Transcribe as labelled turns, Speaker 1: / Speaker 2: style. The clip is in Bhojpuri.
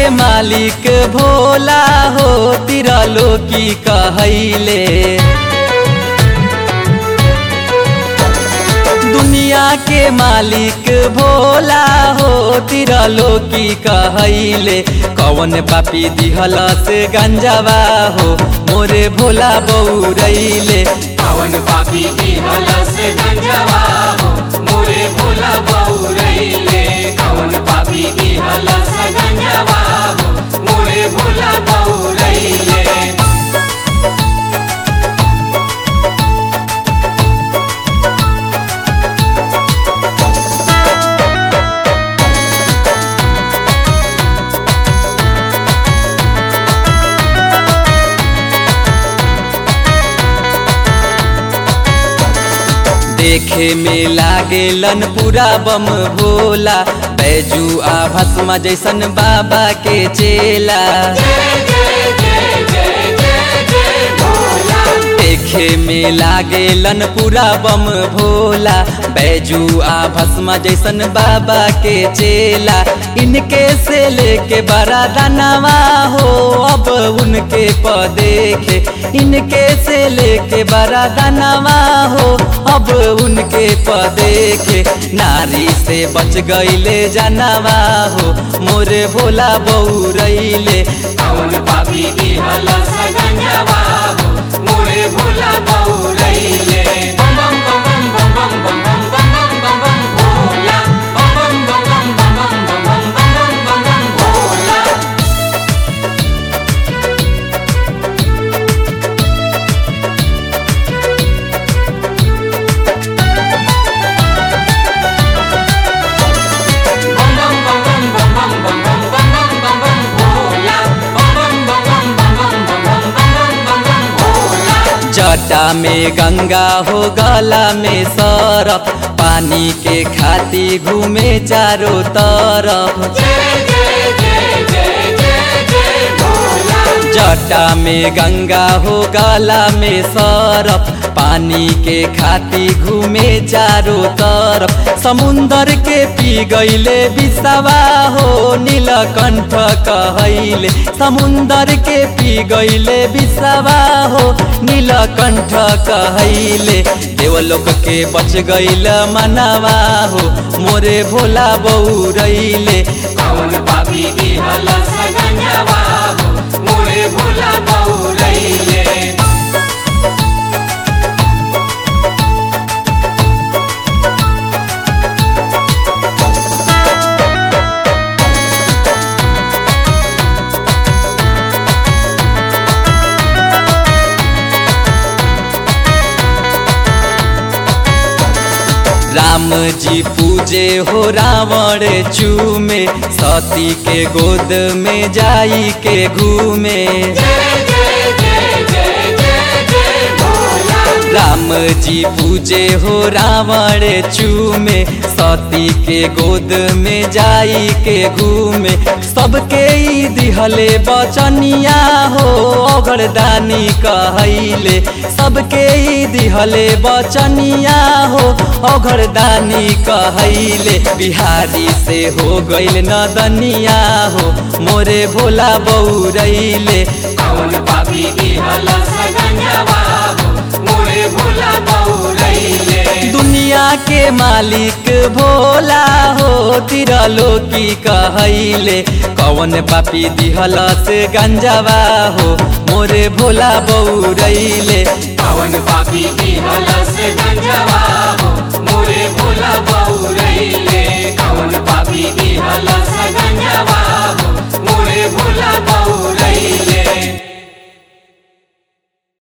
Speaker 1: मालिक भोला हो तिरलोकी कहैले। दुनिया के मालिक भोला हो तिरलोकी कहैले। कौन पापी दिहलस गंजवा हो मोरे भोला बौरैले।
Speaker 2: कौन पापी दिहलस गंजवा हो मोरे भोला बौरैले। कौन पापी दिहलस गंजवा हो मोरे भोला बौरैले।
Speaker 1: देखे में लागेलन पूरा बम भोला। बैजू आ भस्मा जैसन बाबा के चेला। देखे में लागेलन पूरा बम भोला। बैजू आ भस्मा जैसन बाबा के चेला। इनके से लेके बड़ा दानवा हो अब उनके देखे। इनके से लेके बड़ा दानवा हो अब उनके देखे। नारी से बच गईले जानवा हो मोरे भोला बौरैले।
Speaker 2: कौन पापी दिहलस गंजवा हो मोरे भोला बौरैले। बम बम बम बम बम बम बम बम बम भोला। बम बम बम बम बम बम बम बम भोला।
Speaker 1: जटा में गंगा हो गला में सरफ। पानी के खाती घूमे चारों तरफ। जटा में गंगा हो गला में सरफ। पानी के खाती घूमे चारों तरफ। समुंदर के पी गईले विषवा हो नीलकंठ कहैले। समुंदर के पी गईले विषवा हो नीलकंठ कहैले। देवलोक के बच गईल मनवा हो मोरे भोला बौरैले।
Speaker 2: कौन पापी दिहलस गंजवा हो मोरे भोला बौरैले।
Speaker 1: राम जी पूजे हो रावण चूमे। सती के गोद में जाई के घूमे। राम जी पूजे हो रावण चूमे। सती के गोद में जाई के घूमे। सबके ई दिहले बचनिया हो अगरदानी कहैले। सबके ई दिहले बचनिया हो अगरदानी कहैले। बिहारी से हो गईल नदनिया हो मोरे भोला बौरैले।
Speaker 2: कौन पापी दिहलस गंजवा हो मोरे भोला बौरैले।
Speaker 1: दुनिया के मालिक भोला हो तिरलोकी कहैले। कौन पापी दिहलस गंजवा हो मोरे भोला बौरैले।
Speaker 2: कौन पापी दिहलस